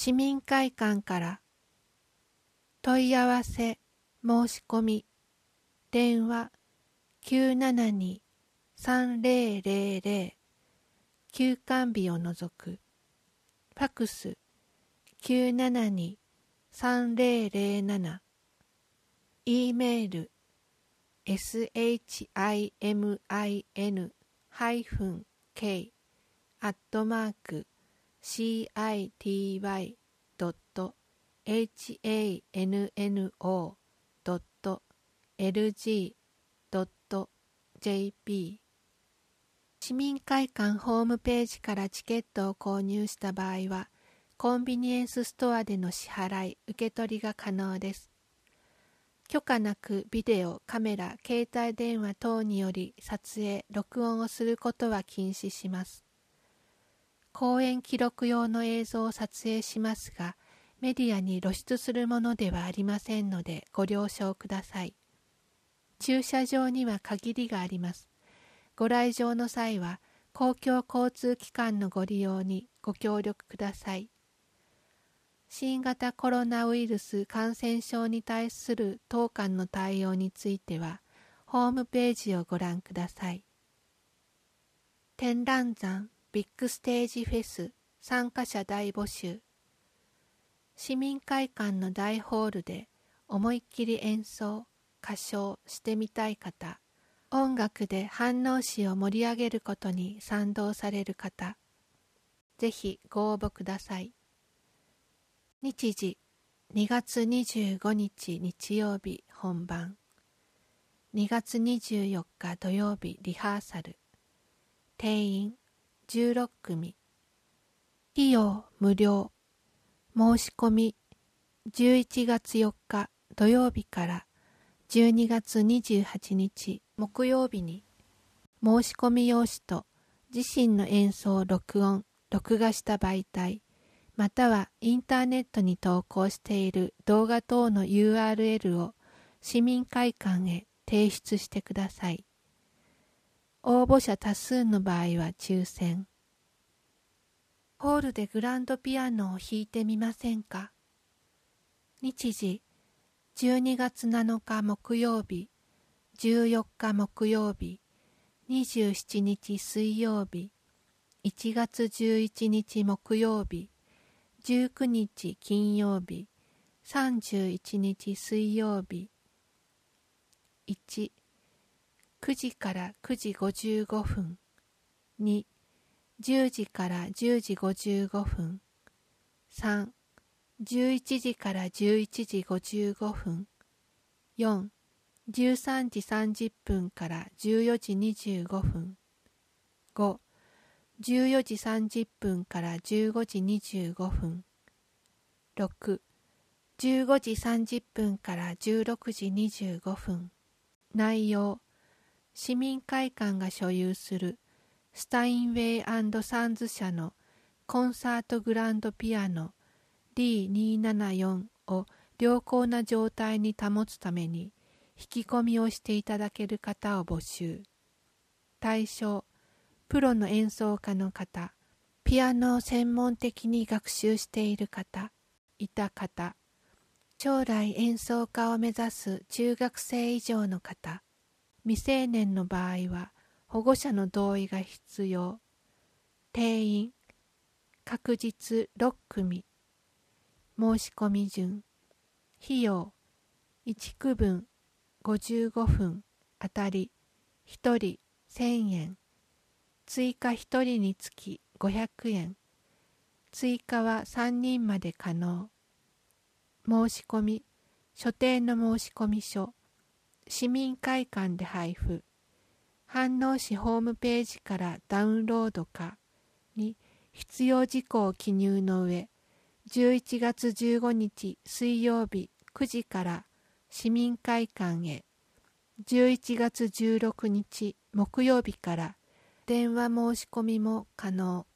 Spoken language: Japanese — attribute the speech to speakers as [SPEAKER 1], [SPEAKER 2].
[SPEAKER 1] 市民会館から問い合わせ申し込み電話 972-3000 休館日を除くファクス 972-3007 E メール shimicity.hanoi.city.lg.jp 市民会館ホームページからチケットを購入した場合は、コンビニエンスストアでの支払い・受け取りが可能です。許可なくビデオ、カメラ、携帯電話等により撮影・録音をすることは禁止します。公演記録用の映像を撮影しますが、メディアに露出するものではありませんのでご了承ください。駐車場には限りがあります。ご来場の際は公共交通機関のご利用にご協力ください。新型コロナウイルス感染症に対する当館の対応については、ホームページをご覧ください。天覧山ビッグステージフェス参加者大募集。市民会館の大ホールで思いっきり演奏、歌唱してみたい方、音楽で飯能市を盛り上げることに賛同される方、ぜひご応募ください。日時2月25日日曜日本番、2月24日土曜日リハーサル、定員16組、費用無料、申し込み11月4日土曜日から12月28日木曜日に申し込み用紙と自身の演奏を録音・録画した媒体またはインターネットに投稿している動画等の URL を市民会館へ提出してください。応募者多数の場合は抽選。ホールでグランドピアノを弾いてみませんか？日時12月7日木曜日、14日木曜日、27日水曜日、1月11日木曜日、19日金曜日、31日水曜日。1、9時から9時55分。2、10時から10時55分。3、11時から11時55分。4、13時30分から14時25分。5、14時30分から15時25分。6、15時30分から16時25分。内容、市民会館が所有するスタインウェイ&サンズ社のコンサートグランドピアノ D274 を良好な状態に保つために弾き込みをしていただける方を募集。対象、プロの演奏家の方、ピアノを専門的に学習している方、いた方、将来演奏家を目指す中学生以上の方、未成年の場合は保護者の同意が必要。定員、確実6組。申し込み順、費用、1区分55分あたり1人1000円。追加1人につき500円。追加は3人まで可能。申し込み、所定の申し込み書、市民会館で配布。飯能市ホームページからダウンロードかに必要事項を記入の上、11月15日水曜日9時から市民会館へ、11月16日木曜日から電話申し込みも可能。